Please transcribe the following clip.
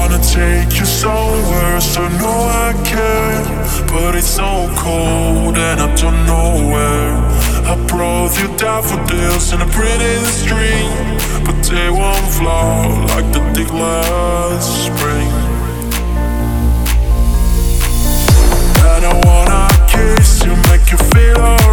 wanna take you somewhere, so no I can. But it's so cold and up to nowhere. I brought you daffodils in a pretty stream, but they won't flower like the did last spring. And I wanna kiss you, make you feel alright.